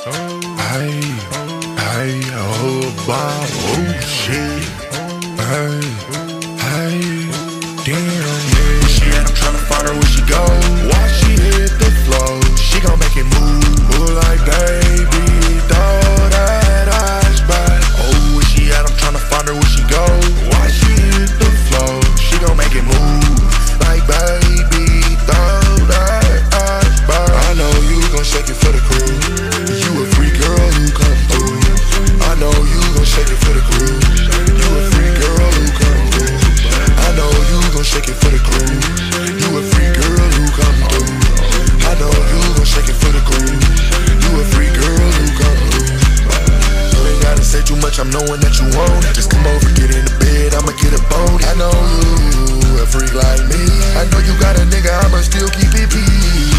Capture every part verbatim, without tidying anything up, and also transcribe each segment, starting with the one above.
Hey, hey, oh, Bob, oh, shit. Hey, hey, damn, yeah. Where she at? I'm tryna find her, where she go? Why she hit the flow? She gon' make it move, move like baby, throw that ass back. Oh, where she at? I'm tryna find her, where she go? Why she hit the flow? She gon' make it move, like baby, throw that ass back. I know you gon' shake it for the crew. You a free girl who come through. I know you gon' shake it for the crew. You a free girl who come through. I know you gon' shake it for the crew. You a free girl who come through. I know you gon' shake it for the crew. You a free girl who come through. You ain't gotta say too much, I'm knowing that you want it. Just come over, get in the bed, I'ma get a bone. I know you a freak like me. I know you got a nigga, I'ma still keep it P.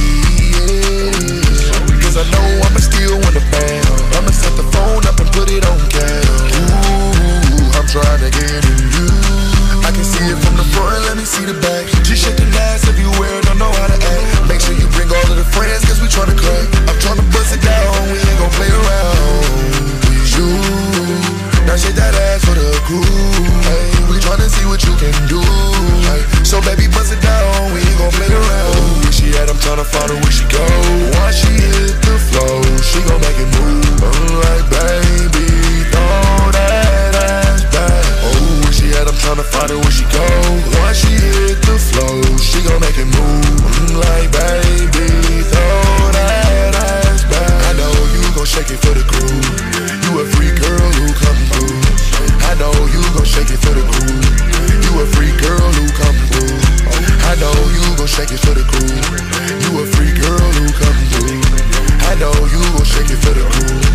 Cause I know I'ma still want the band. I'ma set the phone up and put it on cam. Ooh, I'm trying to get in you. I can see it from the front, let me see the back. Just shaking ass everywhere, don't know how to act. Make sure you bring all of the friends, cause we tryna crack. I'm tryna bust it down, we ain't gon' play around with you. Now shake that ass for the crew. Hey, we tryna see what you can do. Hey, so baby bust it down, we ain't gon' play around. Ooh, where she at? I'm tryna find her, where she go? Why she hit the flow? She gon' make it move. I'm like baby, throw that ass back. Oh, where she at? I'm tryna find her, where she go? Why she hit the flow? She gon' make it move. I'm like baby, throw that ass back. I know you gon' shake it for the crew. You a free girl who come through. I know you gon' shake it for the crew. You a free girl who come through. I know you gon' shake it for the crew. You a free girl who come through. I know you gon' shake it for the crew.